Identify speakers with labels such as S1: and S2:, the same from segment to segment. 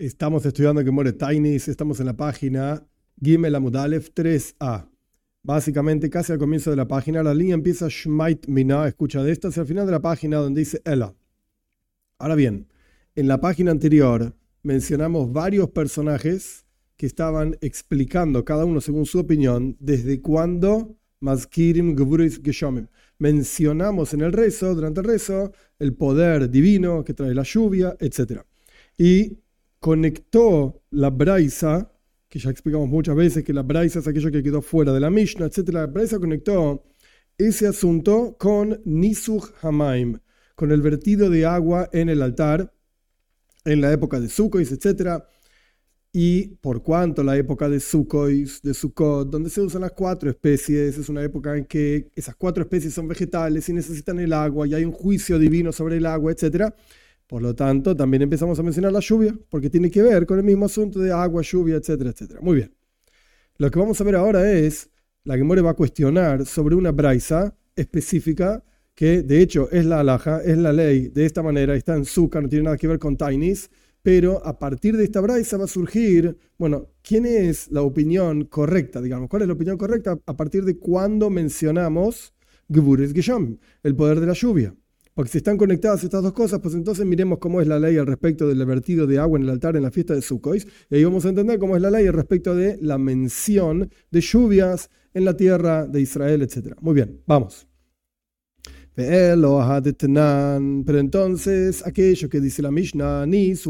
S1: Estamos estudiando Gemore Tainis, estamos en la página Gimel Amud Aleph 3a. Básicamente, casi al comienzo de la página, la línea empieza Shmait Mina, escucha de esta, hacia el final de la página donde dice Ela. Ahora bien, en la página anterior mencionamos varios personajes que estaban explicando, cada uno según su opinión, desde cuándo Mazkirim Gevuris Geshomim. Mencionamos en el rezo, durante el rezo, el poder divino que trae la lluvia, etc. Y conectó la braisa, que ya explicamos muchas veces que la braisa es aquello que quedó fuera de la Mishnah, etc. La braisa conectó ese asunto con Nisuch Hamaim, con el vertido de agua en el altar, en la época de Sukkot, etc. Y por cuanto la época de Sukkot, donde se usan las 4 especies, es una época en que esas 4 especies son vegetales y necesitan el agua, y hay un juicio divino sobre el agua, etc. Por lo tanto, también empezamos a mencionar la lluvia, porque tiene que ver con el mismo asunto de agua, lluvia, etcétera, etcétera. Muy bien. Lo que vamos a ver ahora es, la Gemore va a cuestionar sobre una braisa específica, que de hecho es la halajá, es la ley, de esta manera, está en Sukkot, no tiene nada que ver con Tainis, pero a partir de esta braisa va a surgir, bueno, ¿quién es la opinión correcta, digamos? ¿Cuál es la opinión correcta a partir de cuándo mencionamos Gevuris Geshomim, el poder de la lluvia? Porque si están conectadas estas dos cosas, pues entonces miremos cómo es la ley al respecto del vertido de agua en el altar en la fiesta de Sukkot, y ahí vamos a entender cómo es la ley al respecto de la mención de lluvias en la tierra de Israel, etc. Muy bien, vamos. Pero entonces, aquello que dice la Mishnah,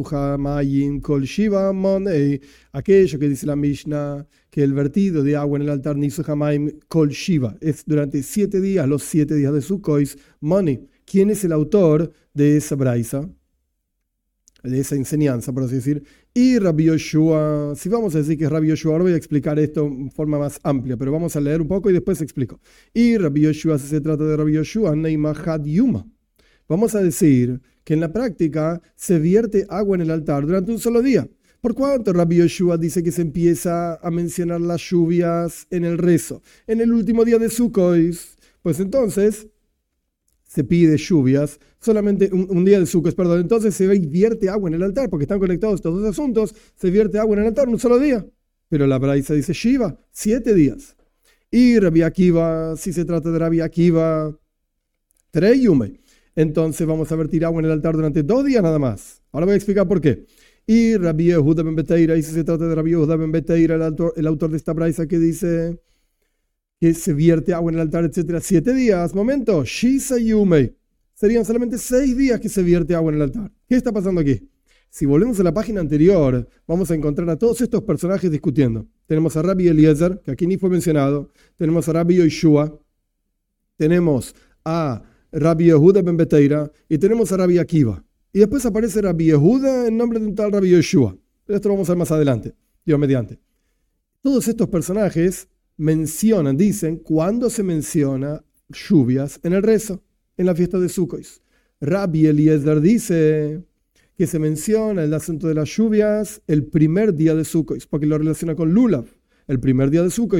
S1: aquello que dice la Mishnah, que el vertido de agua en el altar Kol Shiva es durante 7 días, los 7 días de Sukkot, Moni. ¿Quién es el autor de esa braisa, de esa enseñanza, por así decir? Y Rabbi Yoshua, si vamos a decir que es Rabbi Yoshua, ahora voy a explicar esto en forma más amplia, pero vamos a leer un poco y después explico. Y Rabbi Yoshua, si se trata de Rabbi Yoshua, Neimahad Yuma. Vamos a decir que en la práctica se vierte agua en el altar durante un solo día. ¿Por cuánto Rabbi Yoshua dice que se empieza a mencionar las lluvias en el rezo? En el último día de Sukkot, pues entonces se pide lluvias, solamente un día de Sukkot, perdón, entonces se vierte agua en el altar, porque están conectados estos dos asuntos, se vierte agua en el altar un solo día. Pero la braisa dice Shiva, 7 días. Y Rabbi Akiva, si se trata de Rabbi Akiva, 3 yume. Entonces vamos a vertir agua en el altar durante 2 días nada más. Ahora voy a explicar por qué. Y Rabbi Yehuda ben Beteira, y si se trata de Rabbi Yehuda ben Beteira, el autor de esta braisa que dice que se vierte agua en el altar, etcétera, 7 días, momento, Shisa Yume, serían solamente 6 días que se vierte agua en el altar. ¿Qué está pasando aquí? Si volvemos a la página anterior, vamos a encontrar a todos estos personajes discutiendo. Tenemos a Rabbi Eliezer, que aquí ni fue mencionado, tenemos a Rabbi Yoshua, tenemos a Rabbi Yehuda ben Beteira, y tenemos a Rabbi Akiva. Y después aparece Rabbi Yehuda en nombre de un tal Rabbi Yoshua. Pero esto lo vamos a ver más adelante, Dios mediante. Todos estos personajes mencionan, dicen, cuando se menciona lluvias en el rezo, en la fiesta de Sukkot. Rabbi Eliezer dice que se menciona el asunto de las lluvias el primer día de Sukkot, porque lo relaciona con Lulav. El primer día de Sukkot,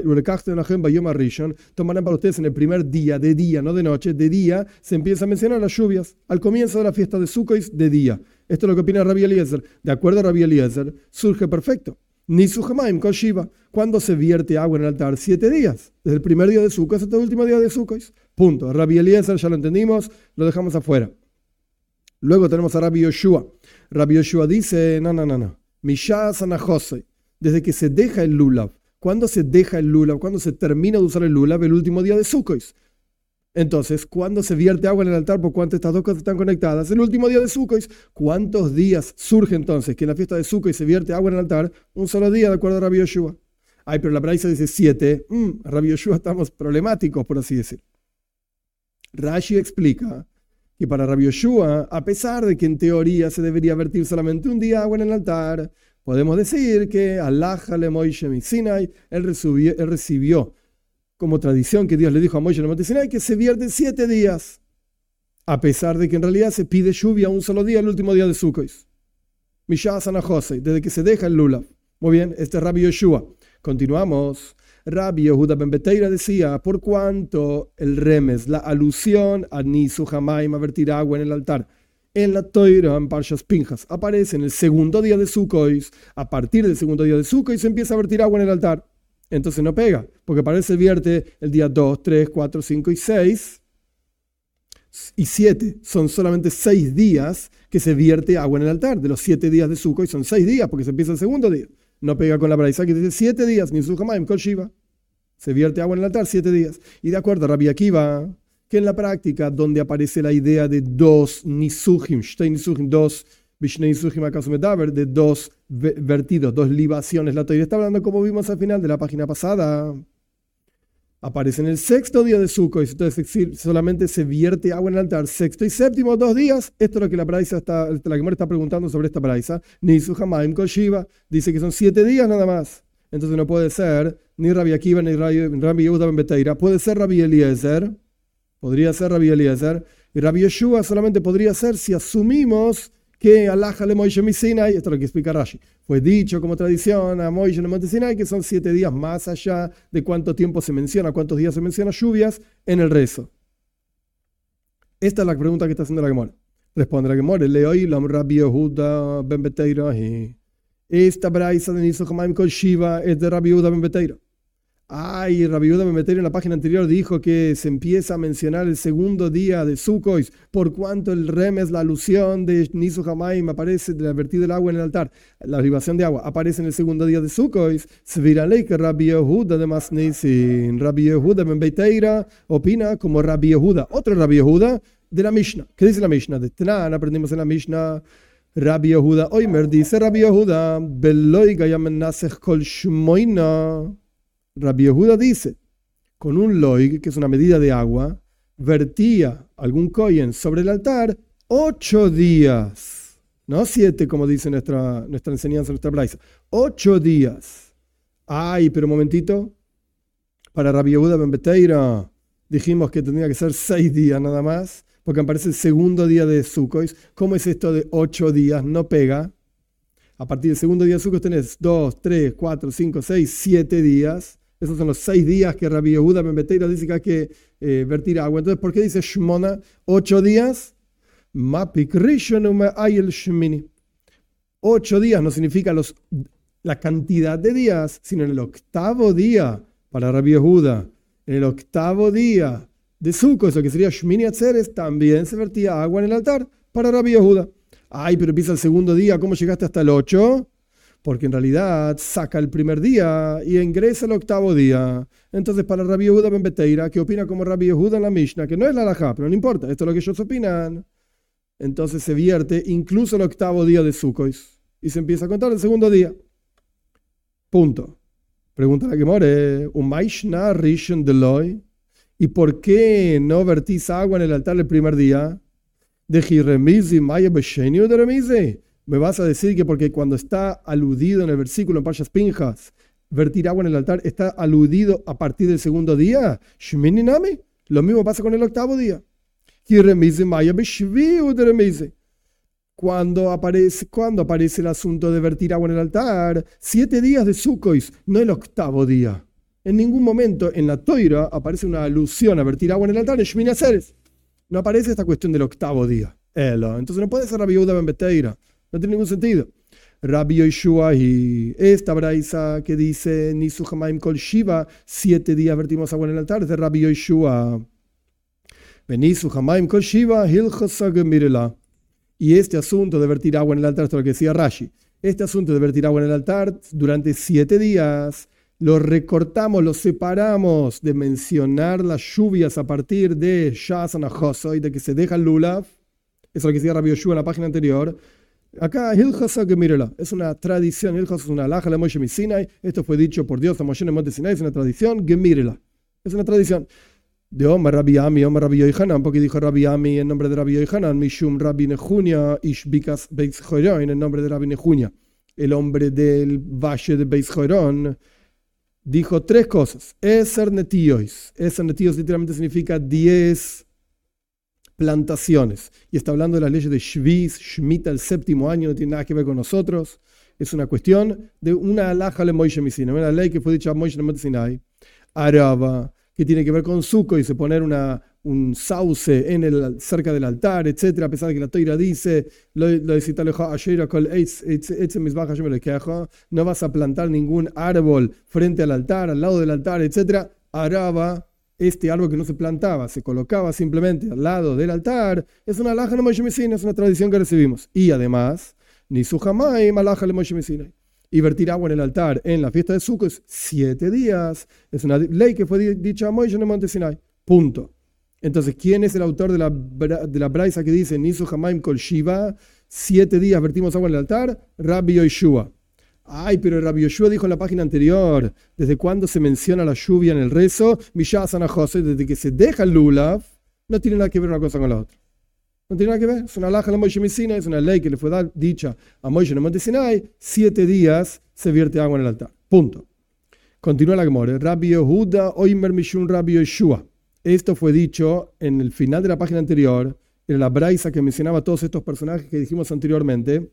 S1: tomarán para ustedes en el primer día, de día, no de noche, de día, se empieza a mencionar las lluvias, al comienzo de la fiesta de Sukkot, de día. Esto es lo que opina Rabbi Eliezer. De acuerdo a Rabbi Eliezer, surge perfecto. Nisuch Hamaim Kol Shiva, cuando se vierte agua en el altar 7 días, desde el primer día de Sukkot hasta el último día de Sukkot. Punto. Rabbi Eliezer ya lo entendimos, lo dejamos afuera. Luego tenemos a Rabbi Yoshua. Rabbi Yoshua dice, no. Mishas anachosei, desde que se deja el lulav. ¿Cuándo se deja el lulav? ¿Cuándo se termina de usar el lulav? El último día de Sukkot. Entonces, ¿cuándo se vierte agua en el altar? ¿Por cuánto estas dos cosas están conectadas? El último día de Sukkot. ¿Cuántos días surge entonces que en la fiesta de Sukkot se vierte agua en el altar? Un solo día, de acuerdo a Rabbi Yoshua. Ay, pero la braisa dice 7. Rabbi Yoshua estamos problemáticos, por así decir. Rashi explica que para Rabbi Yoshua, a pesar de que en teoría se debería vertir solamente un día agua en el altar, podemos decir que Alaj le Moishe mi Sinai, él recibió como tradición que Dios le dijo a Moisés en el monte Sinai que se vierte 7 días, a pesar de que en realidad se pide lluvia un solo día, el último día de Sukkot. Mishas anachosei, desde que se deja el lulav. Muy bien, este es Rabbi Yoshua. Continuamos. Rabbi Yehuda ben Beteira decía, por cuanto el remes, la alusión a Nisuch Hamaim, a vertir agua en el altar, en la Toira, en Parshas Pinjas, aparece en el segundo día de Sukkot. A partir del segundo día de Sukkot se empieza a vertir agua en el altar. Entonces no pega, porque parece vierte el día 2, 3, 4, 5 y 6 y 7. Son solamente 6 días que se vierte agua en el altar. De los 7 días de Sukkot son 6 días, porque se empieza el segundo día. No pega con la braisa que dice 7 días, ni Suhamaim Kol Shiva. Se vierte agua en el altar 7 días. Y de acuerdo a Rabbi Akiva, que en la práctica, donde aparece la idea de 2 nisuchim, shtei nisuchim, 2 bishnei nisuchim acaso medaber, de 2 vertidos, 2 libaciones, la Torá está hablando, como vimos al final de la página pasada, aparece en el sexto día de Sukkot, entonces solamente se vierte agua en el altar, sexto y séptimo, 2 días. Esto es lo que la braisa la Gemara está preguntando sobre esta braisa. Nisuchamaim Kol Shiva, dice que son 7 días nada más. Entonces no puede ser ni Rabbi Akiva ni Rabbi Yehuda ben Beteira, puede ser Rabbi Eliezer. Podría ser Rabbi Eliezer, y Rabbi Yeshua solamente podría ser si asumimos que Alaj le Moishe mi Sinai, esto es lo que explica Rashi, fue dicho como tradición a Moishe en el monte Sinai que son 7 días más allá de cuánto tiempo se menciona, cuántos días se menciona lluvias en el rezo. Esta es la pregunta que está haciendo la Gemara. Responde la Gemara, leoí lam Rabbi Yehuda ben Beteira, y esta braisa de Nisuchamaim Kol Shiva es de Rabbi Yehuda ben Beteira. Ay, Rabbi Yehuda ben Beteira en la página anterior dijo que se empieza a mencionar el segundo día de Sukkot, por cuanto el remes, la alusión de Nisuchamaim aparece de la vertida del agua en el altar, la libación de agua aparece en el segundo día de Sukkot. Sviralei que Rabbi Yehuda de Masnisin, Rabbi Yehuda ben Beteira opina como Rabbi Yehuda, otro Rabbi Yehuda de la Mishnah. ¿Qué dice la Mishnah? De Tanan aprendimos en la Mishnah. Rabbi Yehuda Oimer dice Rabbi Yehuda Beloi gayam nasech kol shmoina. Rabbi Yehuda dice, con un loig, que es una medida de agua, vertía algún kohen sobre el altar 8 días, no 7 como dice nuestra enseñanza, nuestra braisa, 8 días. Ay, pero un momentito, para Rabbi Yehuda ben Beteira dijimos que tendría que ser 6 días nada más, porque aparece el segundo día de Sukkot. ¿Cómo es esto de 8 días? No pega. A partir del segundo día de Sukkot tenés 2, 3, 4, 5, 6, 7 días. Esos son los 6 días que Rabbi Yehuda ben Beteira dice que hay que vertir agua. Entonces, ¿por qué dice Shmona 8 días? Mapik rishon ume ayel shmini. 8 días no significa la cantidad de días, sino en el octavo día para Rabbi Yehuda. En el octavo día de Sukkot, eso que sería Shmini Atzeres, también se vertía agua en el altar para Rabbi Yehuda. Ay, pero empieza el segundo día, ¿cómo llegaste hasta el 8? Porque en realidad saca el primer día y ingresa el octavo día. Entonces, para Rabbi Yehuda ben Beteira, que opina como Rabbi Yehuda en la Mishnah, que no es la halajá, pero no importa, esto es lo que ellos opinan. Entonces se vierte incluso el octavo día de Sukkot y se empieza a contar el segundo día. Punto. Pregunta la Gemara, ¿Umayshna rishon deloy? ¿Y por qué no vertís agua en el altar el primer día? De Jiremizi Maya Besheniu de Remizi. Me vas a decir que porque cuando está aludido en el versículo en Parshas Pinjas, vertir agua en el altar está aludido a partir del segundo día. Shmini Nami. Lo mismo pasa con el octavo día. Jiremizi Maya Beshviu de Remizi. Cuando aparece el asunto de vertir agua en el altar, 7 días de Sukkot, no el octavo día. En ningún momento en la Toira aparece una alusión a vertir agua en el altar en Shmini Atzeres. No aparece esta cuestión del octavo día. Entonces no puede ser Rabbi Yehuda ben Beteira. No tiene ningún sentido. Rabbi Yeshua y esta braisa que dice Nisuchamaim Kol Shiva, 7 días vertimos agua en el altar, es de Rabbi Yeshua. Nisuchamaim Kol Shiva, Hilchasa Gemirela. Y este asunto de vertir agua en el altar, esto es lo que decía Rashi, este asunto de vertir agua en el altar durante 7 días, lo recortamos, lo separamos de mencionar las lluvias a partir de Shas Anahoso y de que se deja el Lulav. Eso es lo que decía Rabbi Yeshua en la página anterior. Acá, Hilchasa Gemirela, es una tradición, Hilchasa es una halajá le Moishe mi Sinai, esto fue dicho por Dios a Moshe en el monte Sinai, es una tradición, Gemirela, es una tradición. De Omar Rabbi Ami, Omar Rabbi Yohanan, porque dijo Rabbi Ami en nombre de Rabbi Yohanan, Mishum Rabbi Nehunia, Ishbikas Beis Joron, en nombre de Rabbi Nehunia, el hombre del valle de Beis Joron, dijo 3 cosas. Eser netiois. Eser netiois literalmente significa 10 plantaciones. Y está hablando de las leyes de Shvis, Shemitah, el 7º año, no tiene nada que ver con nosotros. Es una cuestión de una halajá le Moishe mi Sinai, una ley que fue dicha a Moishe en el monte Sinai. Araba, que tiene que ver con Sukkot y se poner un sauce cerca del altar, etc. A pesar de que la Toira dice, no vas a plantar ningún árbol frente al altar, al lado del altar, etc. Araba, este árbol que no se plantaba, se colocaba simplemente al lado del altar, es una alhaja de Moshe Messina, es una tradición que recibimos. Y además, Nisu Hamayim alhaja de Moshe Messina. Y vertir agua en el altar en la fiesta de Sukkot es 7 días. Es una ley que fue dicha a Moshe en el monte Sinai. Punto. Entonces, ¿quién es el autor de la braisa que dice Nisu Hamayim Kol Shiva? 7 días vertimos agua en el altar. Rabbi Yoshua. Ay, pero Rabbi Yoshua dijo en la página anterior, ¿desde cuándo se menciona la lluvia en el rezo? Mishasana José, desde que se deja el lulav, no tiene nada que ver una cosa con la otra. No tiene nada que ver, es una alhaja de Moshe Messina, es una ley que le fue dicha a Moshe en el monte Sinai, 7 días se vierte agua en el altar. Punto. Continúa la Gemara. Rabbi Yehuda Oimer Mishun Rabbi Yoshua. Esto fue dicho en el final de la página anterior, en la braisa que mencionaba todos estos personajes que dijimos anteriormente.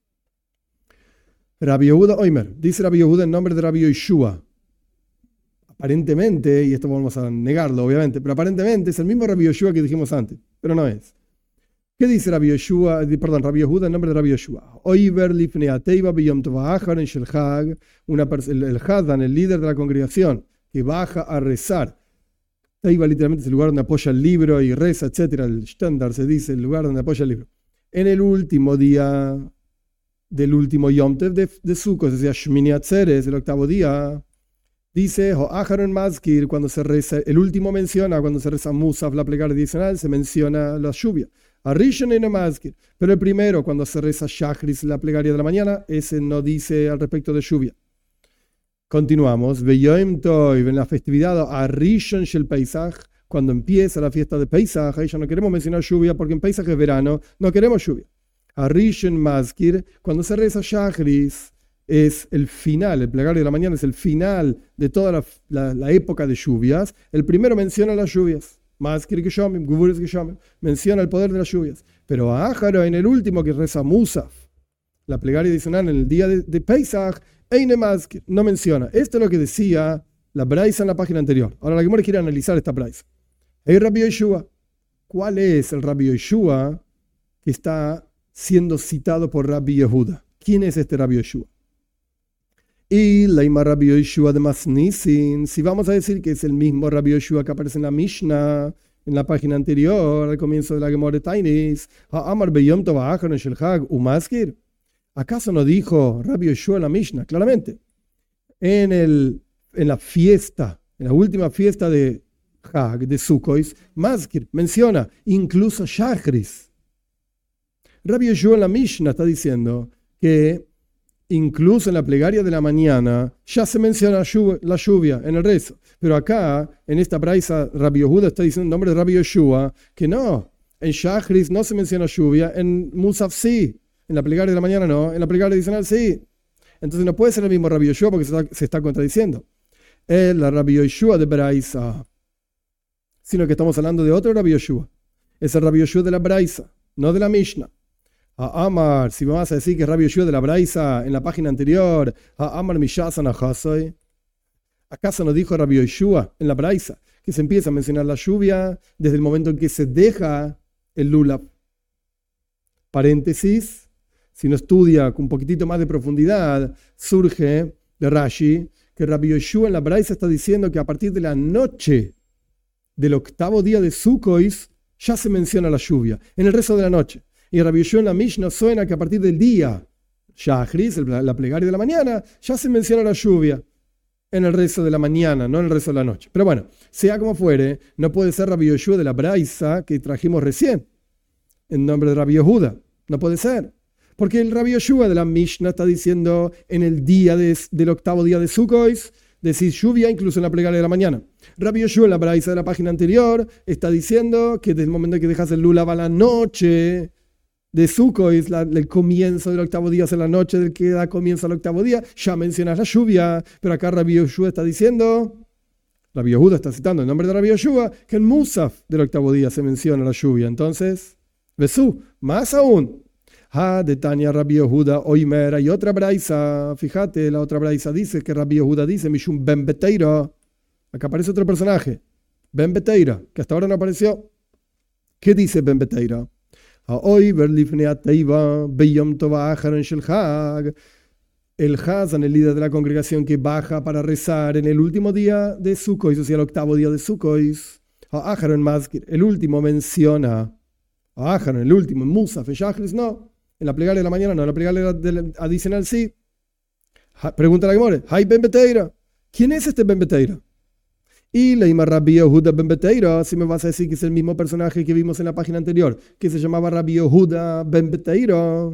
S1: Rabbi Yehuda Oimer, dice Rabbi Yehuda en nombre de Rabbi Yoshua. Aparentemente, y esto vamos a negarlo obviamente, pero aparentemente es el mismo Rabbi Yoshua que dijimos antes, pero no es. ¿Qué dice Rabbi Yehuda en nombre de Rabbi Yoshua? Oiver lifnei ateiva b'yom tov ha'achar en shel Chag, el Hadan, el líder de la congregación, que baja a rezar. Teiva literalmente es el lugar donde apoya el libro y reza, etc. El estándar se dice, el lugar donde apoya el libro. En el último día del último Yom Tov de Sukkot, es decir, Shmini Atzeres, el octavo día, dice, Ho'acharon Mazkir, cuando se reza, el último menciona, cuando se reza Musaf, la plegaria adicional, se menciona la lluvia. Arishon y no Mazkir. Pero el primero, cuando se reza Shachris, la plegaria de la mañana, ese no dice al respecto de lluvia. Continuamos. Beyoim Tov, en la festividad Arishon Shel Pesach, cuando empieza la fiesta de Pesach, ahí ya no queremos mencionar lluvia, porque en Pesach es verano, no queremos lluvia. Arishon Mazkir, cuando se reza Shachris, es el final, el plegario de la mañana es el final de toda la época de lluvias. El primero menciona las lluvias. Mazkir Geshomim, Guburis Geshomim, menciona el poder de las lluvias. Pero a Ájaro, en el último que reza Musaf, la plegaria adicional en el día de Pesach, Eine Mazkir, no menciona. Esto es lo que decía la braisa en la página anterior. Ahora la Gemara quiere analizar esta braisa. Hey Rabbi Yoshua, ¿cuál es el Rabbi Yoshua que está siendo citado por Rabbi Yehuda? ¿Quién es este Rabbi Yoshua? Y Leima Rabbi Yoshua de Masnisin, si vamos a decir que es el mismo Rabbi Yoshua que aparece en la Mishnah, en la página anterior, al comienzo de la Gemara Tainis, Ha'amar beyom tov ha'achar en shel Chag u'maskir, ¿acaso no dijo Rabbi Yoshua en la Mishnah? Claramente, en la fiesta, en la última fiesta de Chag, de Sukkot, Maskir menciona incluso Shachris. Rabbi Yoshua en la Mishnah está diciendo que incluso en la plegaria de la mañana ya se menciona la lluvia en el rezo. Pero acá, en esta braisa, Rabbi Yehuda está diciendo en nombre de Rabbi Yoshua que no. En Shachris no se menciona lluvia, en Musaf sí. En la plegaria de la mañana no, en la plegaria adicional sí. Entonces no puede ser el mismo Rabbi Yoshua porque se está contradiciendo. La Rabbi Yoshua de braisa, sino que estamos hablando de otro Rabbi Yoshua. Es el Rabbi Yoshua de la braisa, no de la Mishnah. A Amar, si me vas a decir que es Rabbi Yoshua de la braisa en la página anterior, a Amar Mishasana Hasoy, ¿acaso no dijo Rabbi Yoshua en la braisa que se empieza a mencionar la lluvia desde el momento en que se deja el lulav? Paréntesis, si uno estudia con un poquitito más de profundidad, surge de Rashi que Rabbi Yoshua en la braisa está diciendo que a partir de la noche del octavo día de Sukkot ya se menciona la lluvia, en el resto de la noche. Y Rabbi Yoshua en la Mishnah suena que a partir del día Shachris, la plegaria de la mañana, ya se menciona la lluvia en el resto de la mañana, no en el resto de la noche. Pero bueno, sea como fuere, no puede ser Rabbi Yoshua de la braisa que trajimos recién, en nombre de Rabbi Yehuda. No puede ser. Porque el Rabbi Yoshua de la Mishnah está diciendo en el día del octavo día de Sukkot, decir lluvia incluso en la plegaria de la mañana. Rabbi Yoshua en la braisa de la página anterior está diciendo que desde el momento en que dejas el lulav a la noche de Sukkot, el comienzo del octavo día es la noche del que da comienzo al octavo día, ya mencionas la lluvia, pero acá Rabbi Yoshua está diciendo, Rabbi Yehuda está citando en nombre de Rabbi Yoshua, que en Musaf del octavo día se menciona la lluvia. Entonces, Besú, más aún, de Tania Rabbi Yehuda Oimer, hay otra braisa, fíjate, la otra braisa dice que Rabbi Yehuda dice, Mishum ben Beteiro, acá aparece otro personaje, Ben Beteira, que hasta ahora no apareció. ¿Qué dice Ben Beteira? El Hazan, el líder de la congregación que baja para rezar en el último día de Sukkot, o sea, el octavo día de Sukkot. El último menciona el último, en Musaf, en Shachris no, en la plegaria de la mañana no, en la plegaria adicional sí. Pregunta la Gemara, ¿hay Ben Beteira? ¿Quién es este Ben Beteira? Y leímos Rabbi Yehuda Ben Beteira, si me vas a decir que es el mismo personaje que vimos en la página anterior, que se llamaba Rabbi Yehuda Ben Beteira.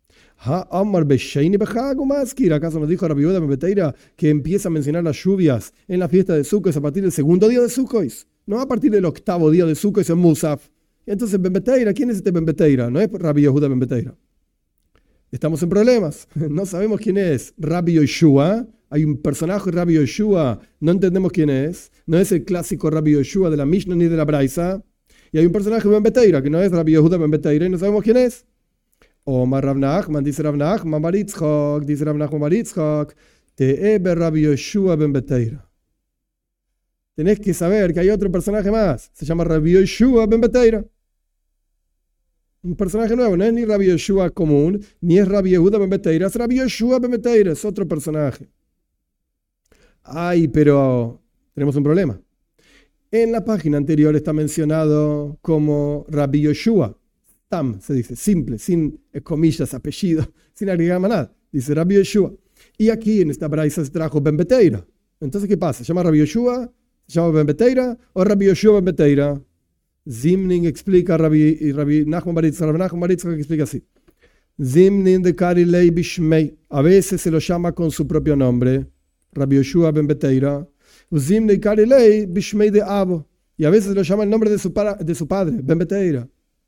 S1: ¿Acaso nos dijo Rabbi Yehuda Ben Beteira que empieza a mencionar las lluvias en la fiesta de Sukkot a partir del segundo día de Sukkot? No a partir del octavo día de Sukkot en Musaf. Entonces Ben Beteira, ¿quién es este Ben Beteira? No es Rabbi Yehuda Ben Beteira. Estamos en problemas. No sabemos quién es Rabbi Yoshua. Hay un personaje, Rabbi Yoshua, no entendemos quién es. No es el clásico Rabbi Yoshua de la Mishnah ni de la Braisa. Y hay un personaje, Ben Beteira, que no es Rabbi Yehuda Ben Beteira y no sabemos quién es. Omar Rav Nachman, dice Rav Nachman bar Yitzchak, dice Rav Nachman bar Yitzchak, Te'ebe Rabbi Yoshua Ben Beteira. Tenés que saber que hay otro personaje más. Se llama Rabbi Yoshua Ben Beteira. Un personaje nuevo, no es ni Rabbi Yoshua común, ni es Rabbi Yehuda Ben Beteira, es Rabbi Yoshua Ben Beteira, es otro personaje. Ay, pero tenemos un problema. En la página anterior está mencionado como Rabbi Yoshua. Tam se dice, simple, sin comillas, apellido, sin agregar más nada. Dice Rabbi Yoshua. Y aquí en esta braisa se trajo Ben Beteira. Entonces, ¿qué pasa? ¿Se llama Rabbi Yoshua? ¿Se llama Ben Beteira? ¿O Rabbi Yoshua Ben Beteira? Zimning explica Rabbi Nachman bar Yitzchak. Rabbi Nachman bar Yitzchak explica así. Zimning de Karilei Bishmei. A veces se lo llama con su propio nombre. Rabbi Yoshua Ben Beteira. Zimning de Karilei Bishmei de Abo. Y a veces lo llama el nombre de su padre, Ben Beteira.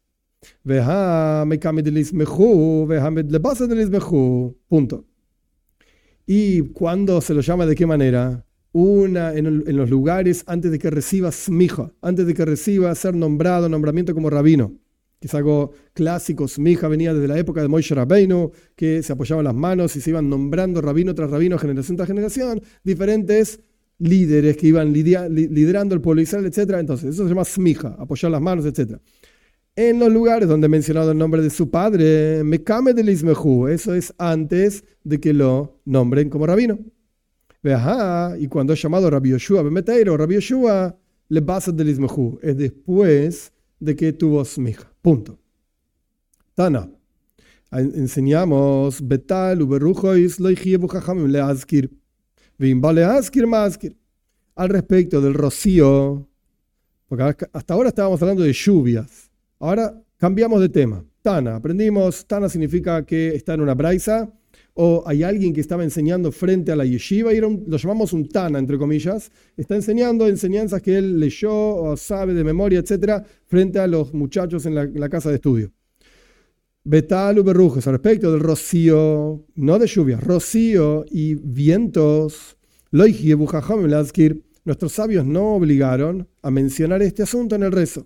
S1: Punto. ¿Y cuándo se lo llama de qué manera? En los lugares antes de que reciba smija, antes de que reciba ser nombramiento como rabino, que es algo clásico. Smija venía desde la época de Moshe Rabbeinu, que se apoyaban las manos y se iban nombrando rabino tras rabino, generación tras generación, diferentes líderes que iban liderando el pueblo de Israel, etc. Entonces, eso se llama smija, apoyar las manos, etc. En los lugares donde he mencionado el nombre de su padre, Mekame del Ismehu, eso es antes de que lo nombren como rabino. Y cuando es llamado Rabbi Yoshua Ben Beteira o Rabbi Yoshua, le basa del Ismehu, es después de que tuvo smija. Punto. Tana. Enseñamos Betal uberrujois lo hijiebu jajamim leazkir. Vimba leazkir mazkir. Al respecto del rocío, porque hasta ahora estábamos hablando de lluvias. Ahora cambiamos de tema. Tana, aprendimos, Tana significa que está en una braisa o hay alguien que estaba enseñando frente a la yeshiva y lo llamamos un Tana, entre comillas. Está enseñando enseñanzas que él leyó o sabe de memoria, etc., frente a los muchachos en la casa de estudio. Betal uberrujes, al respecto del rocío, no de lluvia, rocío y vientos. Nuestros sabios no obligaron a mencionar este asunto en el rezo.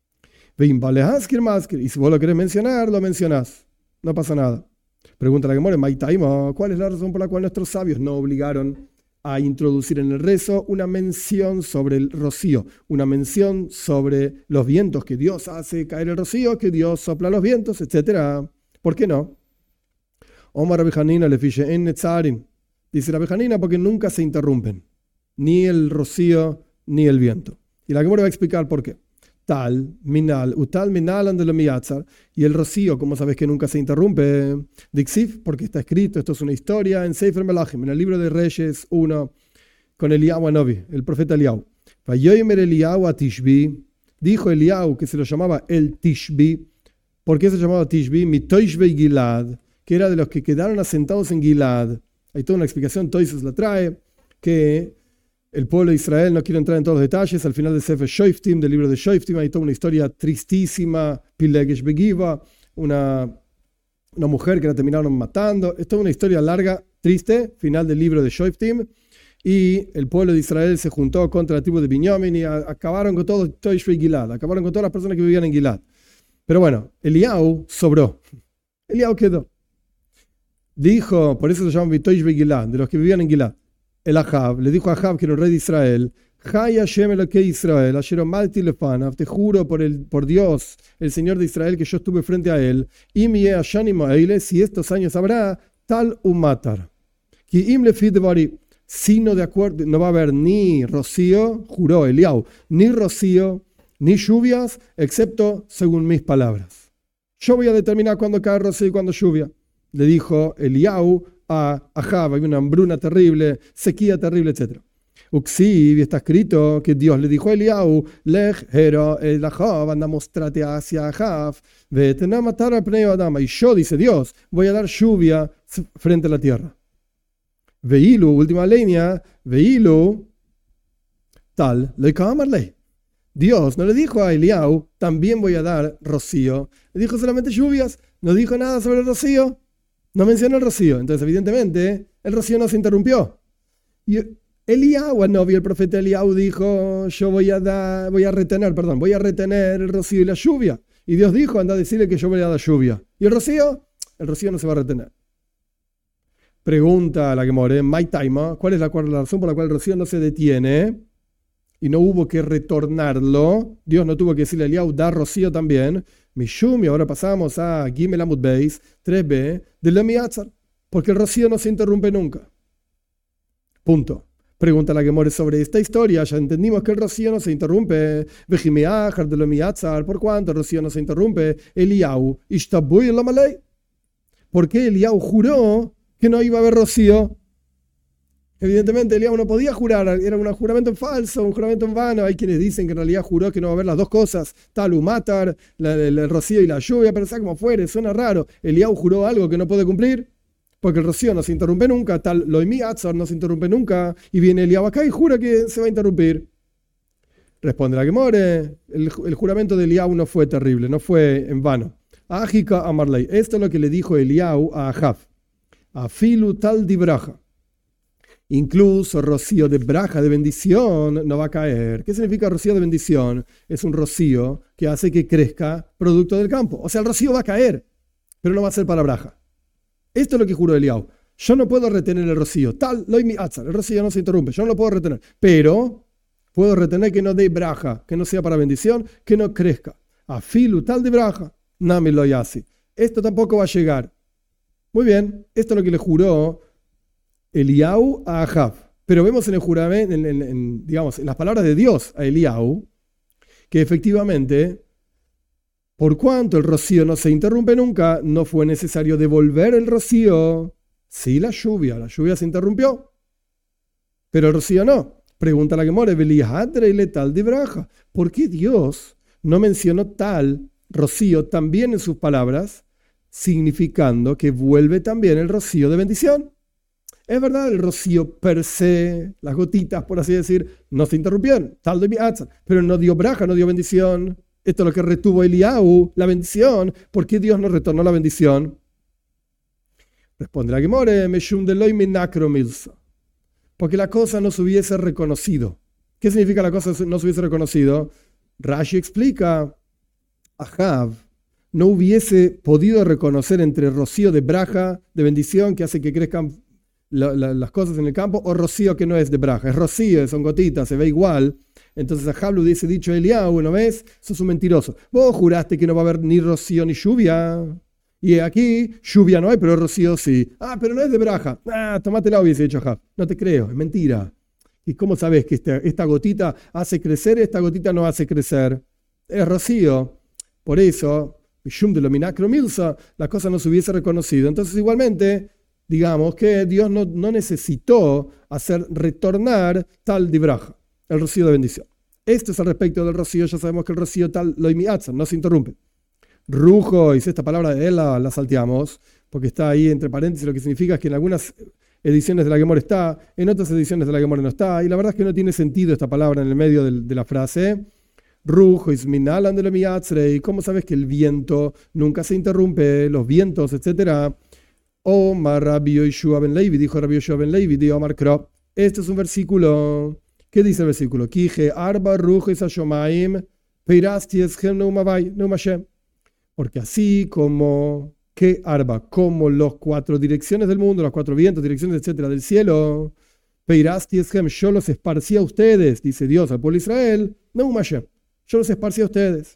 S1: Y si vos lo querés mencionar, lo mencionás. No pasa nada. Pregunta la Gemara, ¿cuál es la razón por la cual nuestros sabios no obligaron a introducir en el rezo una mención sobre el rocío, una mención sobre los vientos, que Dios hace caer el rocío, que Dios sopla los vientos, etc.? ¿Por qué no? Omar Rabbi Hanina le fiche en Netzarim. Dice Rabbi Hanina porque nunca se interrumpen, ni el rocío ni el viento. Y la Gemara va a explicar por qué. Tal, minal, utal, minal, andelo miyatzar. Y el rocío, como sabes que nunca se interrumpe, Dixif, porque está escrito, esto es una historia en Sefer Melachim, en el libro de Reyes 1, con Eliyahu Anovi, el profeta Eliyahu. Vayomer Eliyahu a Tishbi, dijo Eliyahu que se lo llamaba el Tishbi. ¿Por qué se llamaba Tishbi? Mi Toishbe Gilad, que era de los que quedaron asentados en Gilad. Hay toda una explicación, Toises la trae, que el pueblo de Israel, no quiero entrar en todos los detalles, al final del Sefer Shoftim, del libro de Shoftim, hay toda una historia tristísima, Pilegesh Begiva, una mujer que la terminaron matando. Es toda una historia larga, triste, final del libro de Shoftim, y el pueblo de Israel se juntó contra la tribu de Binyamin y acabaron con todo Toishbe Gilad, acabaron con todas las personas que vivían en Gilad. Pero bueno, Eliyahu sobró, Eliyahu quedó. Dijo, por eso se llaman Toishbe Gilad, de los que vivían en Gilad. El Ahab le dijo a Ahab, que era el rey de Israel, Jai Hashem Elokei Israel, Asher Omalti Lefanav, te juro por Dios, el Señor de Israel, que yo estuve frente a él. Im Yeh Hashanim Ha'ele, si estos años habrá, tal umatar. Ki im lefi devari, si no de acuerdo, no va a haber ni rocío, juró Eliau, ni rocío, ni lluvias, excepto según mis palabras. Yo voy a determinar cuándo cae rocío y cuándo lluvia. Le dijo Eliau a Ahab, hay una hambruna terrible, sequía terrible, etc. Uksiv, está escrito que Dios le dijo a Eliau, Lech hero el Ahab, anda mostrate hacia Ahab, vetena matar al pneo Adama. Y yo, dice Dios, voy a dar lluvia frente a la tierra. Veilu, última línea, Veilu, tal, le camarle. Dios no le dijo a Eliau, también voy a dar rocío. Le dijo solamente lluvias, no dijo nada sobre el rocío. No mencionó el rocío. Entonces, evidentemente, el rocío no se interrumpió. Y Eliau, el profeta Eliau dijo, yo voy a retener el rocío y la lluvia. Y Dios dijo, anda a decirle que yo voy a dar lluvia. ¿Y el rocío? El rocío no se va a retener. Pregunta a la Gemara, ¿cuál es la razón por la cual el rocío no se detiene? Y no hubo que retornarlo. Dios no tuvo que decirle a Eliau, da rocío también. Mishum, y ahora pasamos a Gimel Amud Beis, 3b, de Lo Miatzar, porque el rocío no se interrumpe nunca. Punto. Pregunta la Gemara sobre esta historia. Ya entendimos que el rocío no se interrumpe. Vejimeachar de Lo Miatzar, ¿por cuánto el rocío no se interrumpe? Eliau, Ishtabuy Lamalei. ¿Por qué Eliau juró que no iba a haber rocío? Evidentemente Eliau no podía jurar, era un juramento falso, un juramento en vano. Hay quienes dicen que en realidad juró que no va a haber las dos cosas, tal umatar, el rocío y la lluvia, pero sea como fuere, suena raro. Eliau juró algo que no puede cumplir, porque el rocío no se interrumpe nunca, tal loimi atzar no se interrumpe nunca, y viene Eliau acá y jura que se va a interrumpir. Responde la Gemara, el juramento de Eliau no fue terrible, no fue en vano. Ajika amarlei, esto es lo que le dijo Eliau a Ahab. Afilu tal di braja. Incluso rocío de braja, de bendición, no va a caer. ¿Qué significa rocío de bendición? Es un rocío que hace que crezca producto del campo. O sea, el rocío va a caer, pero no va a ser para braja. Esto es lo que juró Eliau. Yo no puedo retener el rocío. Tal, loimi atzar. El rocío no se interrumpe. Yo no lo puedo retener. Pero puedo retener que no dé braja, que no sea para bendición, que no crezca. Afilu tal de braja, nami lo yasi. Esto tampoco va a llegar. Muy bien, esto es lo que le juró Eliau a Ahab. Pero vemos en el juramento, digamos, en las palabras de Dios a Eliau, que efectivamente, por cuanto el rocío no se interrumpe nunca, no fue necesario devolver el rocío. Sí, la lluvia se interrumpió, pero el rocío no. Pregunta la Gemara, tal de braja. ¿Por qué Dios no mencionó tal rocío también en sus palabras, significando que vuelve también el rocío de bendición? Es verdad, el rocío per se, las gotitas, por así decir, no se interrumpieron, tal de miatzar, pero no dio braja, no dio bendición. Esto es lo que retuvo Eliau, la bendición. ¿Por qué Dios no retornó la bendición? Responde la Gemara, meshum de loy minakro milsa, porque la cosa no se hubiese reconocido. ¿Qué significa la cosa no se hubiese reconocido? Rashi explica, Ahab no hubiese podido reconocer entre rocío de braja, de bendición, que hace que crezcan las cosas en el campo, o rocío que no es de braja, es rocío, son gotitas, se ve igual. Entonces Ahab le hubiese dicho a Eliau, ¿no ves? Sos un mentiroso. Vos juraste que no va a haber ni rocío ni lluvia. Y aquí lluvia no hay, pero rocío sí. Ah, pero no es de braja. Ah, tomátela, hubiese dicho Ahab. No te creo, es mentira. ¿Y cómo sabes que esta gotita hace crecer, esta gotita no hace crecer? Es rocío. Por eso, la cosa no se hubiese reconocido. Entonces igualmente, digamos que Dios no necesitó hacer retornar tal de braja, el rocío de bendición. Esto es al respecto del rocío. Ya sabemos que el rocío tal loimi atzar no se interrumpe. Rujo, y esta palabra de él la salteamos, porque está ahí entre paréntesis, lo que significa es que en algunas ediciones de la Gemara está, en otras ediciones de la Gemara no está, y la verdad es que no tiene sentido esta palabra en el medio de la frase. Rujo, isminalan de lo miatzrei. ¿Cómo sabes que el viento nunca se interrumpe? Los vientos, etcétera. Omar Rabbi Yoshua ben Levi, dijo Rabbi Yoshua ben Levi, de Omar Krop. Este es un versículo. ¿Qué dice el versículo? Kije arba rujes ashomaim peirasti eschem neumavai neumashem. Porque así como que arba, como los 4 direcciones del mundo, los 4 vientos, direcciones, etcétera, del cielo, Peirasti eshem, yo los esparcí a ustedes, dice Dios al pueblo de Israel, no Hashem, yo los esparcí a ustedes.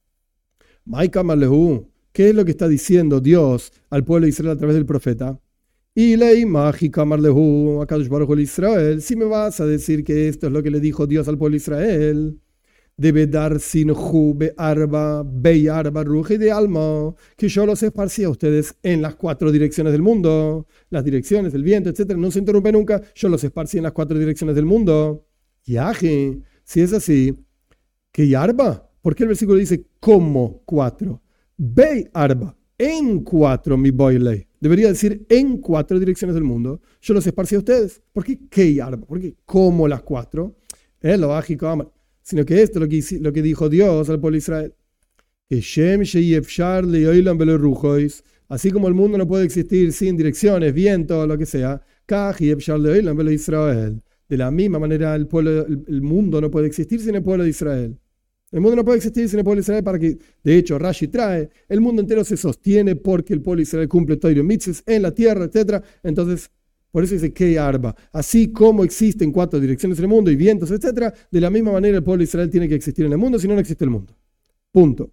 S1: Maika Malehu, ¿qué es lo que está diciendo Dios al pueblo de Israel a través del profeta? Y ley mágica Marlehu, Akadosh Baruj Hu Israel, si me vas a decir que esto es lo que le dijo Dios al pueblo de Israel, debe dar sinhu be'arba, be'arba ruji de alma, que yo los esparcí a ustedes en las 4 direcciones del mundo, las direcciones, el viento, etc. No se interrumpe nunca, yo los esparcí en las 4 direcciones del mundo. Yaje, si es así, que yarba, ¿por qué el versículo dice como 4? Be'arba, en 4 mi boile. Debería decir en 4 direcciones del mundo, yo los esparcí a ustedes. ¿Por qué que yarba? ¿Por qué como las 4? Es lo básico, sino que esto es lo que dijo Dios al pueblo de Israel. Que Shem sheyefshar leoilam velo rujois, así como el mundo no puede existir sin direcciones, viento, lo que sea, kach yefshar leoilam velo Israel. De la misma manera el mundo no puede existir sin el pueblo de Israel. El mundo no puede existir sin el pueblo de Israel para que, de hecho, Rashi trae, el mundo entero se sostiene porque el pueblo de Israel cumple Torah mitzvos en la tierra, etc. Entonces, por eso dice que arba. Así como existen 4 direcciones en el mundo y vientos, etc., de la misma manera el pueblo de Israel tiene que existir en el mundo, si no, no existe el mundo. Punto.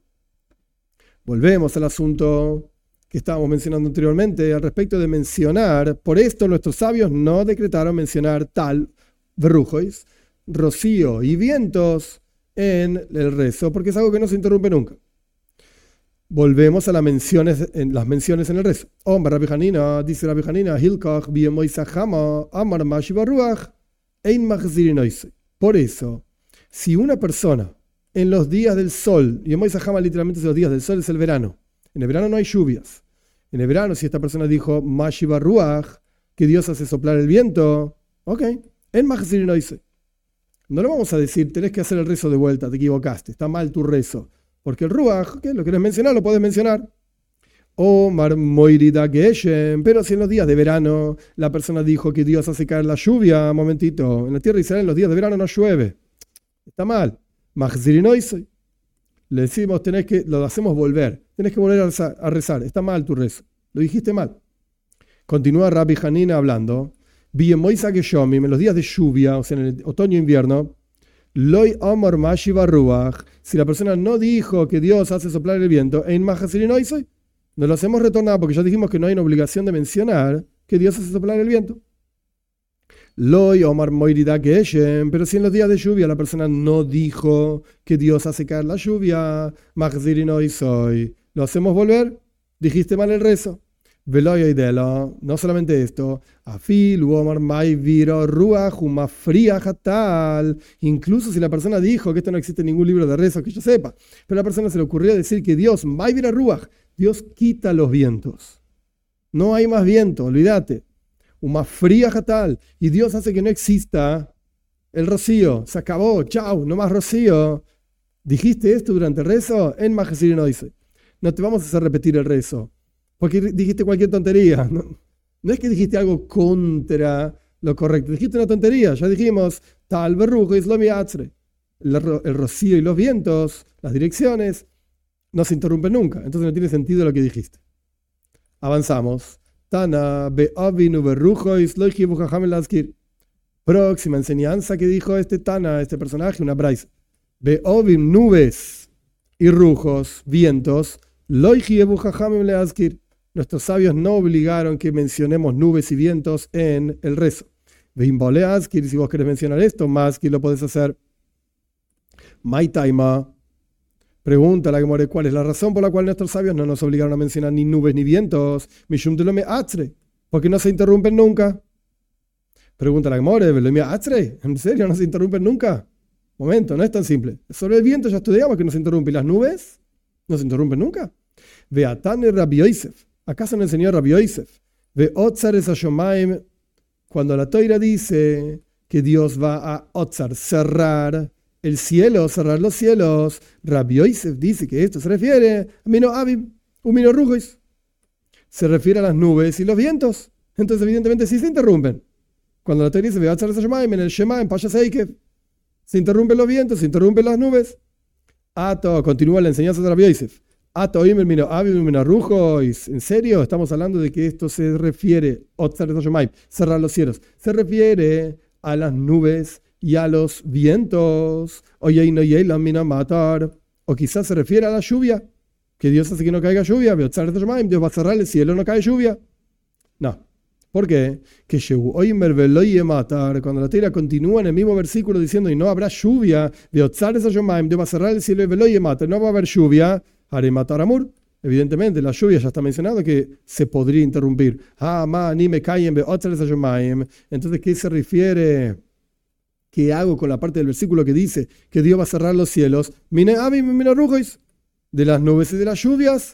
S1: Volvemos al asunto que estábamos mencionando anteriormente al respecto de mencionar. Por esto nuestros sabios no decretaron mencionar tal brujois, rocío y vientos en el rezo, porque es algo que no se interrumpe nunca. Volvemos a las menciones en el rezo. Omar Rabbi Hanina, dice Rabbi Hanina, Hilkach biemoisachama amar mashivaruach ein machzirinoise. Por eso, si una persona en los días del sol, y Moisajama literalmente los días del sol es el verano, en el verano no hay lluvias. En el verano, si esta persona dijo mashivaruach, que Dios hace soplar el viento, ok, en machzirinoise. No le vamos a decir, tenés que hacer el rezo de vuelta, te equivocaste, está mal tu rezo. Porque el ruach, ¿qué? Lo querés mencionar, lo podés mencionar. Omar moirida geshem, pero si en los días de verano la persona dijo que Dios hace caer la lluvia, momentito, en la tierra de Israel en los días de verano no llueve. Está mal. Machzirinoise. Le decimos, lo hacemos volver. Tenés que volver a rezar. Está mal tu rezo. Lo dijiste mal. Continúa Rabbi Hanina hablando. Biemoisa geshomim, en los días de lluvia, o sea, en el otoño e invierno, Loi Omar Mashiva Ruach, si la persona no dijo que Dios hace soplar el viento, en Mahasirinoisoi, nos lo hacemos retornar porque ya dijimos que no hay una obligación de mencionar que Dios hace soplar el viento. Loi Omar Moirida Geshem, pero si en los días de lluvia la persona no dijo que Dios hace caer la lluvia, Mahasirinoisoi, lo hacemos volver, dijiste mal el rezo. No solamente esto, incluso si la persona dijo que esto no existe en ningún libro de rezo que yo sepa, pero a la persona se le ocurrió decir que Dios, Dios quita los vientos. No hay más viento, olvídate. Y Dios hace que no exista el rocío. Se acabó, chau, no más rocío. ¿Dijiste esto durante el rezo? En Majasir no dice. No te vamos a hacer repetir el rezo. Porque dijiste cualquier tontería. No es que dijiste algo contra lo correcto. Dijiste una tontería. Ya dijimos, tal berrujo es lo miatzre. El rocío y los vientos, las direcciones, no se interrumpen nunca. Entonces no tiene sentido lo que dijiste. Avanzamos. Tana be'avinu berrujo es lo que próxima enseñanza que dijo este Tana, este personaje, una braisa. Be'ovim, nubes y rujos, vientos, nuestros sabios no obligaron que mencionemos nubes y vientos en el rezo. Si vos querés mencionar esto, más que lo podés hacer. Maitaima, pregunta la Gemara, ¿cuál es la razón por la cual nuestros sabios no nos obligaron a mencionar ni nubes ni vientos? Porque no se interrumpen nunca. Pregunta la Gemara, ¿en serio no se interrumpen nunca? Momento, no es tan simple. Sobre el viento ya estudiamos que no se interrumpe. ¿Y las nubes? ¿No se interrumpen nunca? Veatane Rabbi Yosef. ¿Acaso no enseñó Rabbi Yosef? Ve Otzares Hashomaim. Cuando la Toira dice que Dios va a Otzar, cerrar el cielo, cerrar los cielos, Rabbi Yosef dice que esto se refiere a Mino Abib, Umino Rujois. Se refiere a las nubes y los vientos. Entonces, evidentemente, sí se interrumpen. Cuando la Toira dice Ve Otzares Hashomaim, en el Shema, en Pasha Seikev, se interrumpen los vientos, se interrumpen las nubes. Continúa la enseñanza de Rabbi Yosef. ¿En serio? Estamos hablando de que esto se refiere, cerrar los cielos, se refiere a las nubes y a los vientos. Oye, no la mina matar. O quizás se refiere a la lluvia, que Dios hace que no caiga lluvia. Dios va a cerrar el cielo, no cae lluvia. No. ¿Por qué? Que hoy matar, cuando la Torá continúa en el mismo versículo diciendo y no habrá lluvia, Dios va a cerrar el cielo y matar, no va a haber lluvia, haré matar amor. Evidentemente, la lluvia ya está mencionado que se podría interrumpir. Entonces, ¿qué se refiere? ¿Qué hago con la parte del versículo que dice que Dios va a cerrar los cielos? De las nubes y de las lluvias.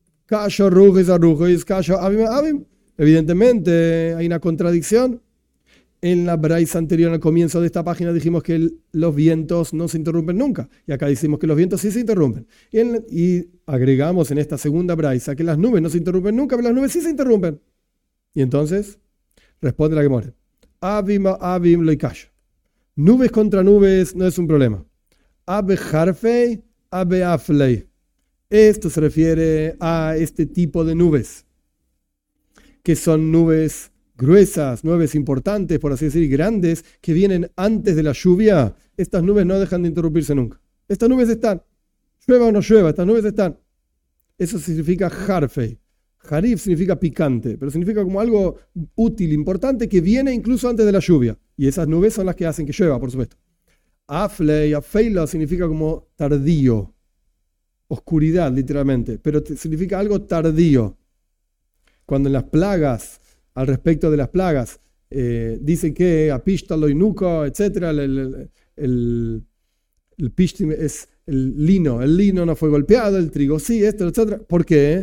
S1: Evidentemente, hay una contradicción. En la braisa anterior, al comienzo de esta página, dijimos que los vientos no se interrumpen nunca. Y acá decimos que los vientos sí se interrumpen. Y agregamos en esta segunda braisa que las nubes no se interrumpen nunca, pero las nubes sí se interrumpen. Y entonces, responde la Gemara. Abim loikash. Nubes contra nubes no es un problema. Abe harfei, abe aflei. Esto se refiere a este tipo de nubes, que son nubes gruesas, nubes importantes, por así decir, grandes, que vienen antes de la lluvia. Estas nubes no dejan de interrumpirse nunca. Estas nubes están. Llueva o no llueva, estas nubes están. Eso significa harfei. Harif significa picante, pero significa como algo útil, importante, que viene incluso antes de la lluvia. Y esas nubes son las que hacen que llueva, por supuesto. Aflei, afeila significa como tardío. Oscuridad, literalmente. Pero significa algo tardío. Cuando en las plagas, al respecto de las plagas, dicen que apístalo y nuco, etc. El pishtim es el lino no fue golpeado, el trigo sí, esto, etc. ¿Por qué?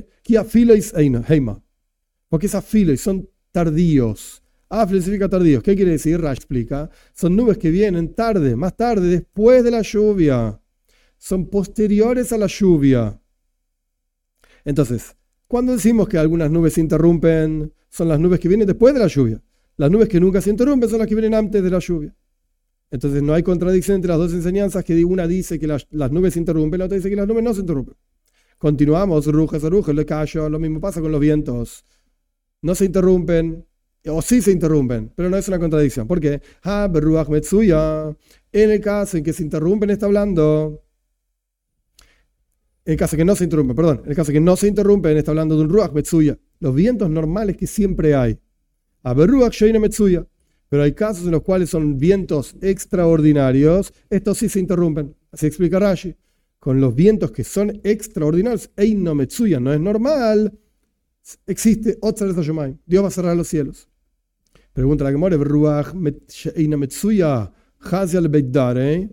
S1: Porque esas filos son tardíos. Afle significa tardíos. ¿Qué quiere decir? Rash explica. Son nubes que vienen tarde, más tarde, después de la lluvia. Son posteriores a la lluvia. Entonces, cuando decimos que algunas nubes se interrumpen, son las nubes que vienen después de la lluvia. Las nubes que nunca se interrumpen son las que vienen antes de la lluvia. Entonces no hay contradicción entre las dos enseñanzas, que una dice que las nubes se interrumpen, la otra dice que las nubes no se interrumpen. Continuamos, rujas, le callo, lo mismo pasa con los vientos. No se interrumpen, o sí se interrumpen, pero no es una contradicción. ¿Por qué? En el caso en que se interrumpen está hablando... En el caso que no se interrumpen, perdón, en el caso que no se interrumpen está hablando de un ruach metsuya, los vientos normales que siempre hay. Ruach sheina metsuya. Pero hay casos en los cuales son vientos extraordinarios, estos sí se interrumpen. Así explica Rashi. Con los vientos que son extraordinarios, Eino Metsuya, no es normal, existe Otzar Yomayim. Dios va a cerrar los cielos. Pregunta la Gemara, Ruach Eino Metsuya, Hazial Beidare.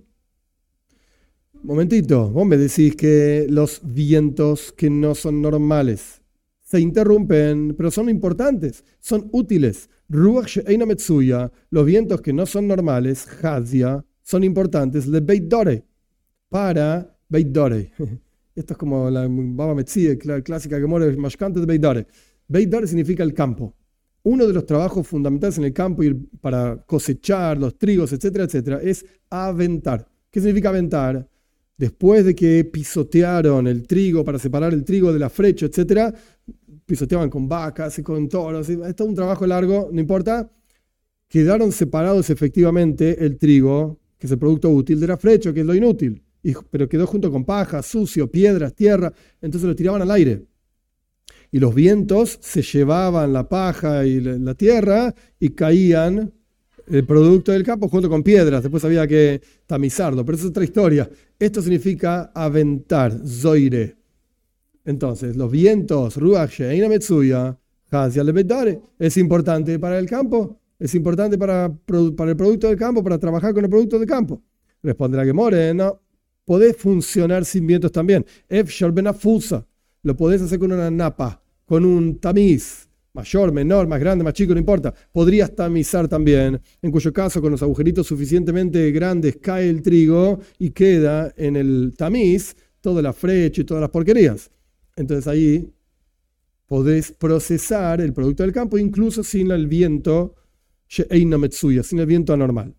S1: Momentito, vos me decís que los vientos que no son normales se interrumpen, pero son importantes, son útiles. Ruach she'eina metzuya, los vientos que no son normales, hazia, son importantes, le Beit Dore, para Beit Dore. Esto es como la Baba Metzia, la clásica que muere mashkante de Beit Dore. Beit Dore significa el campo. Uno de los trabajos fundamentales en el campo y para cosechar los trigos, etcétera, etcétera, es aventar. ¿Qué significa aventar? Después de que pisotearon el trigo para separar el trigo de la frecha, etcétera, pisoteaban con vacas y con toros, es todo un trabajo largo, no importa. Quedaron separados efectivamente el trigo, que es el producto útil, de la frecha, que es lo inútil, pero quedó junto con paja, sucio, piedras, tierra, entonces lo tiraban al aire. Y los vientos se llevaban la paja y la tierra y caían el producto del campo junto con piedras, después había que tamizarlo, pero eso es otra historia. Esto significa aventar, zoire. Entonces, los vientos, ruach she'eina metzuya, hazial lebedare, es importante para el campo, es importante para el producto del campo, para trabajar con el producto del campo. Responde la Gemara, no, podés funcionar sin vientos también. Efshar benafusa, lo podés hacer con una napa, con un tamiz, mayor, menor, más grande, más chico, no importa. Podrías tamizar también, en cuyo caso con los agujeritos suficientemente grandes cae el trigo y queda en el tamiz toda la frecha y todas las porquerías. Entonces ahí podés procesar el producto del campo incluso sin el viento she'eina metzuya, sin el viento anormal.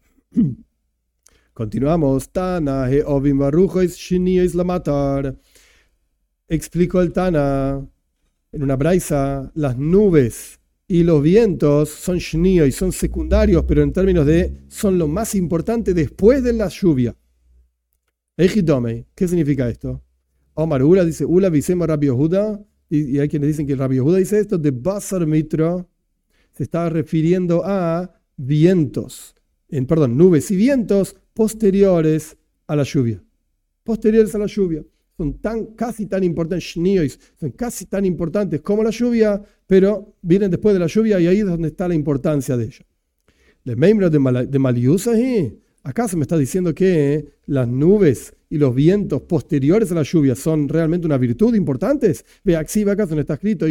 S1: Continuamos. Tana he'ovim baruchois shiniyos lamatar. Explicó el Tana en una braisa, las nubes y los vientos son shnio y son secundarios, pero en términos de son lo más importante después de la lluvia. Ejidomei, ¿qué significa esto? Omar Ula dice, Ula visema Rabbi Yehuda, y hay quienes dicen que Rabbi Yehuda dice esto, de Basar Mitra, se está refiriendo a vientos, nubes y vientos posteriores a la lluvia. Posteriores a la lluvia. Son casi tan importantes, son casi tan importantes como la lluvia, pero vienen después de la lluvia y ahí es donde está la importancia de ello. ¿Le membro de Maliusahi? ¿Acaso me está diciendo que las nubes y los vientos posteriores a la lluvia son realmente una virtud importantes? Ve, ¿acaso no está escrito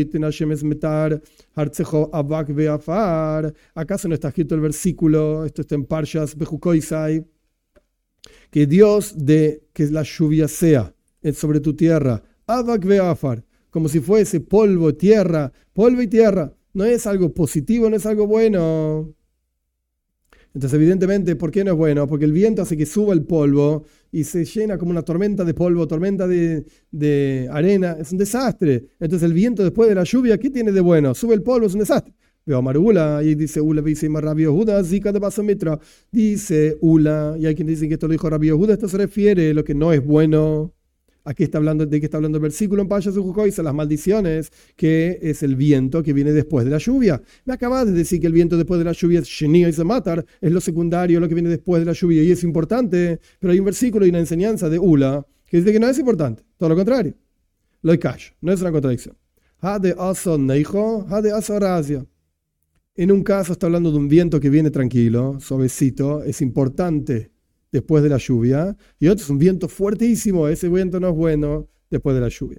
S1: ¿acaso no está escrito el versículo, esto está en Parshas Bejukoisai, que Dios dé que la lluvia sea sobre tu tierra, Abak ve'afar, como si fuese polvo y tierra? No es algo positivo, no es algo bueno. Entonces, evidentemente, ¿por qué no es bueno? Porque el viento hace que suba el polvo y se llena como una tormenta de polvo, tormenta de arena. Es un desastre. Entonces, el viento después de la lluvia, ¿qué tiene de bueno? Sube el polvo, es un desastre. Veo a Marula y dice Ula, dice Rabbi Yehuda, Zika de Basamitra. Dice Ula, y hay quien dice que esto lo dijo Rabbi Yehuda, esto se refiere a lo que no es bueno. ¿De qué está hablando el versículo en Parshas Bejukois? Las maldiciones, que es el viento que viene después de la lluvia. Me acabas de decir que el viento después de la lluvia es Sheni y Matar, es lo secundario, lo que viene después de la lluvia, y es importante, pero hay un versículo y una enseñanza de Ula que dice que no es importante, todo lo contrario. Lo hay cash, no es una contradicción. En un caso está hablando de un viento que viene tranquilo, suavecito, es importante después de la lluvia, y otro es un viento fuertísimo, ese viento no es bueno después de la lluvia.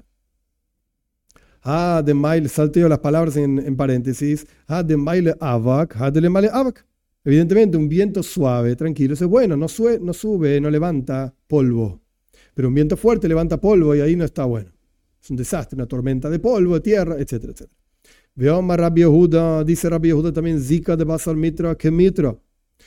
S1: De maile, salteo las palabras en paréntesis, de maile avak, de le male avak. Evidentemente un viento suave, tranquilo, ese es bueno, no sube, no levanta polvo, pero un viento fuerte levanta polvo y ahí no está bueno. Es un desastre, una tormenta de polvo, de tierra, etcétera, etcétera. Veoma Rabbi Yehuda, dice Rabbi Yehuda también, Zika de Basar Mitra que Mitra.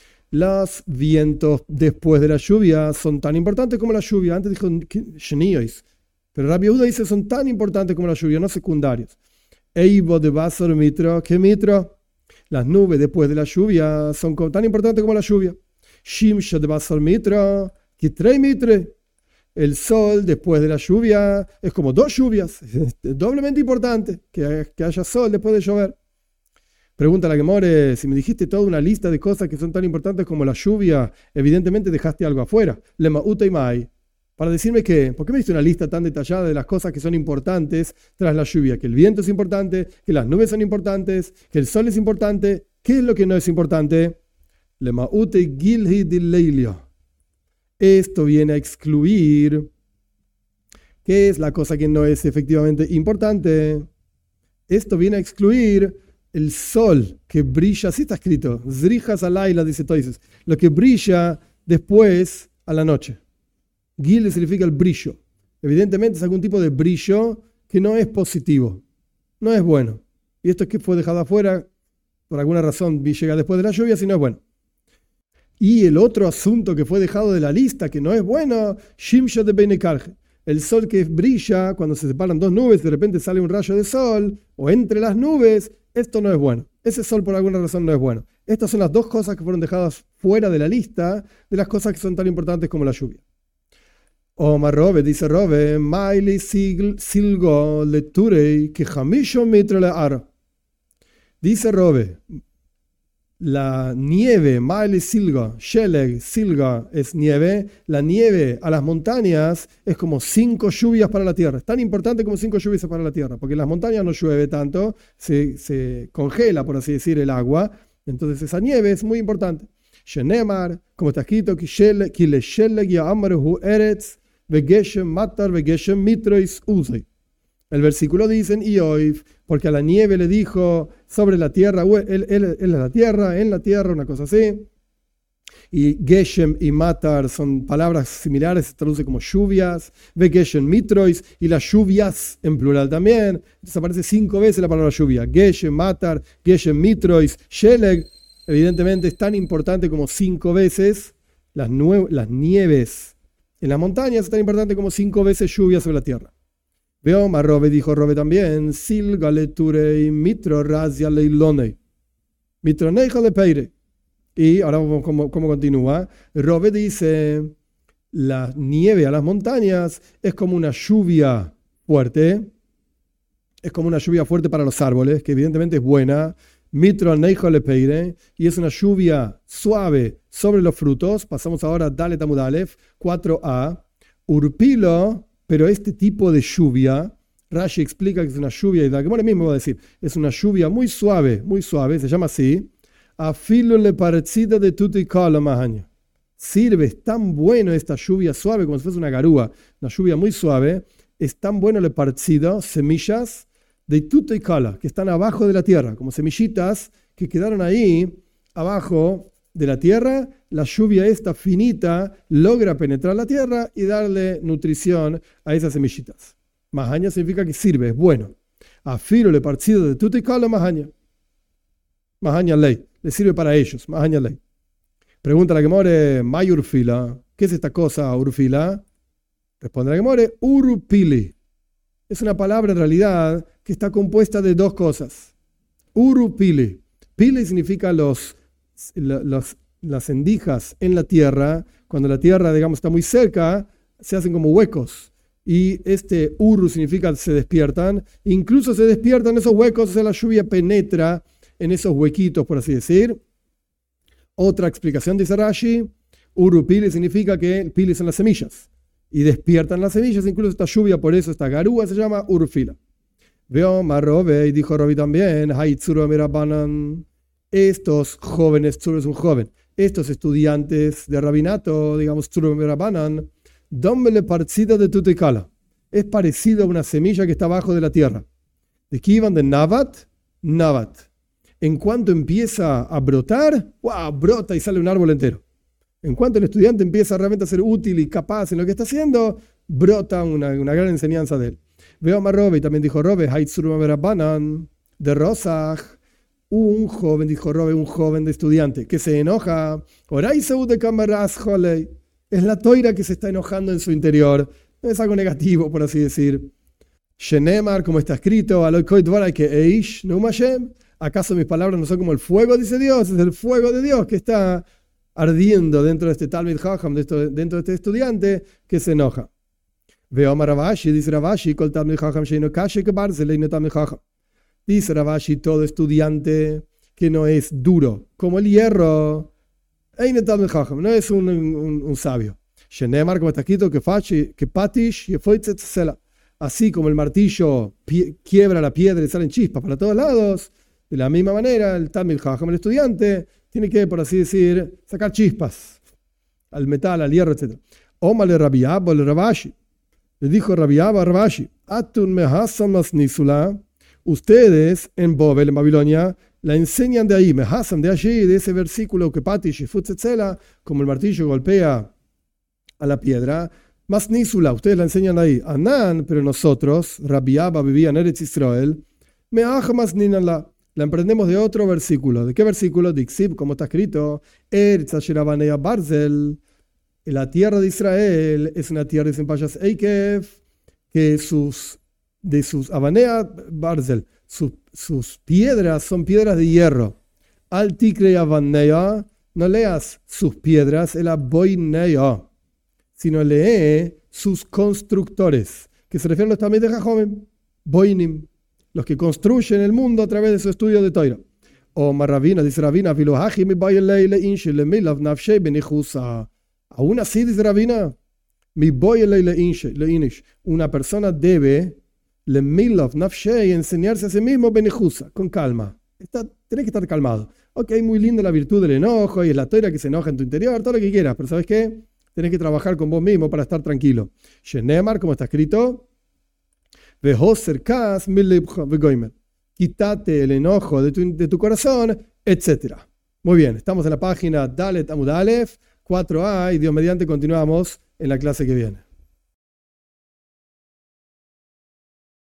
S1: Los vientos después de la lluvia son tan importantes como la lluvia. Antes dijo Shniois, pero Rabbi Yehuda dice son tan importantes como la lluvia, no secundarios. Eibo de Basar Mitra que Mitra. Las nubes después de la lluvia son tan importantes como la lluvia. Shimsha de Basar Mitra que Trei Mitre. El sol después de la lluvia es como dos lluvias, es doblemente importante que haya sol después de llover. Pregunta la Gemore, si me dijiste toda una lista de cosas que son tan importantes como la lluvia, evidentemente dejaste algo afuera. Lema uteimai. Para decirme que, ¿por qué me diste una lista tan detallada de las cosas que son importantes tras la lluvia? Que el viento es importante, que las nubes son importantes, que el sol es importante. ¿Qué es lo que no es importante? Lema ute gilhi dileilio. Esto viene a excluir, ¿qué es la cosa que no es efectivamente importante? Esto viene a excluir el sol que brilla, así está escrito, Zrijas alayla, dice Toises, lo que brilla después a la noche. Gil significa el brillo. Evidentemente es algún tipo de brillo que no es positivo, no es bueno. Y esto es que fue dejado afuera, por alguna razón llega después de la lluvia, si no es bueno. Y el otro asunto que fue dejado de la lista, que no es bueno, Shimsha de Beinekarje. El sol que brilla, cuando se separan dos nubes, de repente sale un rayo de sol, o entre las nubes, esto no es bueno. Ese sol por alguna razón no es bueno. Estas son las dos cosas que fueron dejadas fuera de la lista de las cosas que son tan importantes como la lluvia. Omar Robe, dice Robe, Maili Silgo Leturei que Hamisho Mitre le Ar. Dice Robe, la nieve, Maile Silga, Sheleg, Silga es nieve, la nieve a las montañas es como 5 lluvias para la tierra. Es tan importante como 5 lluvias para la tierra, porque en las montañas no llueve tanto, se congela, por así decir, el agua. Entonces esa nieve es muy importante. Shenemar, como está escrito, Kile Sheleg ya Amrehu Eretz, Vegeshem Matar, Vegeshem Mitrois Uzay. El versículo dice en Ioif, porque a la nieve le dijo sobre la tierra, él es la tierra, en la tierra, una cosa así. Y Geshem y Matar son palabras similares, se traduce como lluvias. Ve Geshem Mitrois y las lluvias en plural también. Entonces aparece 5 veces la palabra lluvia. Geshem Matar, Geshem Mitrois, Sheleg. Evidentemente es tan importante como 5 veces las nieves en las montañas, es tan importante como 5 veces lluvia sobre la tierra. Veo a Robe, dijo Robe también, Silga le turei mitro razia leilonei. Mitro neijo le peire. Y ahora vamos cómo continúa. Robe dice, la nieve a las montañas es como una lluvia fuerte. Es como una lluvia fuerte para los árboles, que evidentemente es buena. Mitro neijo le peire. Y es una lluvia suave sobre los frutos. Pasamos ahora a Dalet Amud Alef, 4a. Urpilo, pero este tipo de lluvia, Rashi explica que es una lluvia, y la Gemara mismo va a decir, es una lluvia muy suave, se llama así. Afilo le parecida de tuti kala mahaña. Sirve, es tan bueno esta lluvia suave, como si fuese una garúa, una lluvia muy suave, es tan bueno le parecido, semillas de tuti kala, que están abajo de la tierra, como semillitas que quedaron ahí abajo de la tierra. La lluvia esta finita logra penetrar la tierra y darle nutrición a esas semillitas. Mahaña significa que sirve, es bueno. Afilo le partido de tuticala mahaña. Mahaña ley, le sirve para ellos, mahaña ley. Pregunta la Gemore, may urfila, ¿qué es esta cosa urfila? Responde la Gemore, urupili. Es una palabra en realidad que está compuesta de dos cosas. Urupili. Pili significa las endijas en la tierra. Cuando la tierra, digamos, está muy cerca, se hacen como huecos. Y este uru significa se despiertan. Incluso se despiertan esos huecos, o sea, la lluvia penetra en esos huequitos, por así decir. Otra explicación dice Rashi, uru pili significa que pili son las semillas. Y despiertan las semillas, incluso esta lluvia, por eso esta garúa se llama urfila. Veo Marrobe, y dijo Robi también, Haitzuru Mirabanan. Estos jóvenes, Tzuru es un joven, estos estudiantes de rabinato, digamos, Tzuru Mirabanan, Dombele parcida de tutekala. Es parecido a una semilla que está abajo de la tierra. ¿De qué iban? De Nabat. En cuanto empieza a brotar, ¡wow! Brota y sale un árbol entero. En cuanto el estudiante empieza realmente a ser útil y capaz en lo que está haciendo, brota una gran enseñanza de él. Veo a Marrobe, y también dijo Robe, Haitzuru Mirabanan, de Rosach. Un joven, dijo Robe, un joven de estudiante, que se enoja. Es la toira que se está enojando en su interior. No es algo negativo, por así decir. Shenemar, como está escrito, ¿acaso mis palabras no son como el fuego? Dice Dios, es el fuego de Dios que está ardiendo dentro de este Talmid Chacham, dentro de este estudiante que se enoja. Veo a Ravashi, dice Ravashi, Kol Talmid Chacham sheino kashe kebarzel eino Talmid Chacham. Dice Ravashi, todo estudiante que no es duro, como el hierro, no es un sabio. Shenemar, como está escrito, que patish, así como el martillo quiebra la piedra y salen chispas para todos lados, de la misma manera el Talmid Chacham, el estudiante, tiene que, por así decir, sacar chispas al metal, al hierro, etc. Omale Rabbi Abba le Ravashi. Le dijo Rabbi Abba a Ravashi, Atun mehasam nisula. Ustedes en Bobel, en Babilonia, la enseñan de ahí, mehasam de allí, de ese versículo que patish y futzetzela, como el martillo golpea a la piedra. Mas nisula, ustedes la enseñan ahí. Anan, pero nosotros, Rabbi Abba vivía en Eretz Israel, mehajamas ninanla. La emprendemos de otro versículo. ¿De qué versículo? Dixib, como está escrito, Eretz asher abanea barzel. La tierra de Israel es una tierra de Payas Eikev, que de sus abanea barzel, sus piedras son piedras de hierro. Al tikre abanea, no leas sus piedras, el aboinea, sino lee sus constructores, que se refieren a los también de Jajomim, boinim, los que construyen el mundo a través de su estudio de Toira. O Marravina, dice Ravina, aún así, dice Ravina, una persona debe enseñarse a sí mismo benijusa, con calma. Tenés que estar calmado. Ok, muy linda la virtud del enojo y es la toira que se enoja en tu interior, todo lo que quieras, pero ¿sabes qué? Tenés que trabajar con vos mismo para estar tranquilo. Shenemar, como está escrito, quítate el enojo de tu corazón, etc. Muy bien, estamos en la página Dalet Amud Alef, 4a, y Dios mediante continuamos en la clase que viene.